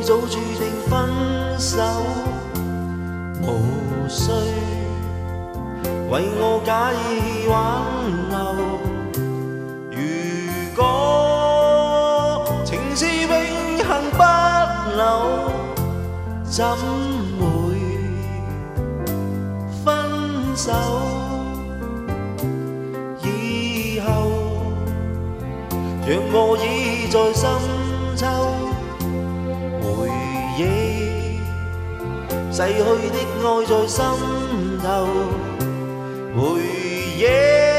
早注定分手，無需為我假意挽留。如果情是永恆不朽，怎會分手？以後讓我倚在深秋，回憶逝去的愛在心頭，回憶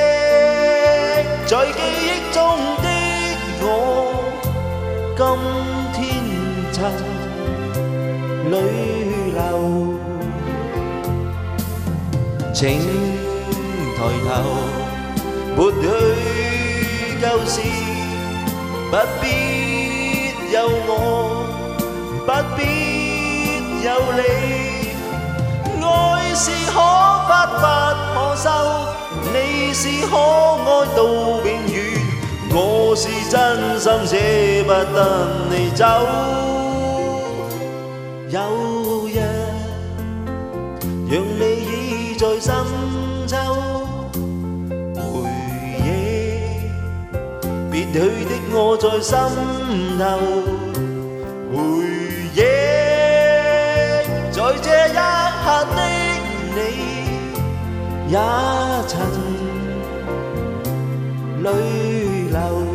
在記憶中的我，今天曾淚流。請抬頭，抹去舊事，不必有我，不必有你。愛是可發不可收，你是可愛到永遠，我是真心捨不得你走。有日讓你倚在深秋，回憶別去的我在心頭，回憶在這一刻的你，也曾淚流。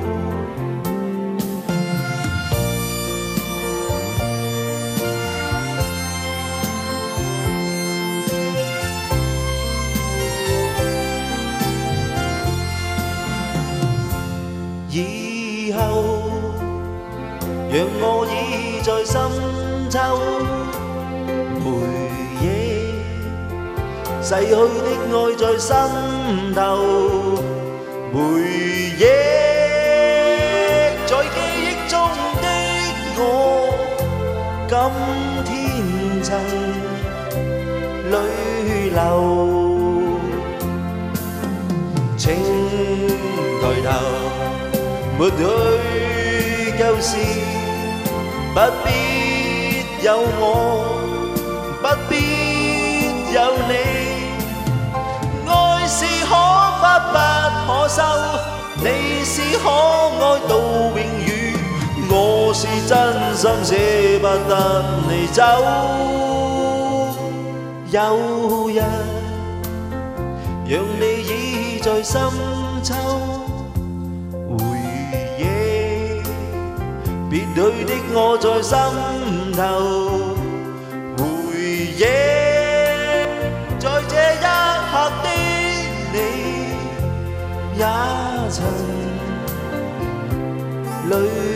以後讓我倚在深秋，回憶逝去的愛在心頭，回憶在記憶中的我，今天曾淚流。請抬頭，抹去舊事，不必有我，不必有你。愛是可發不可收，你是可愛到永遠，我是真心捨不得你走。有日讓你倚在深秋，別去的我在心頭，回憶在這一刻的你，也曾淚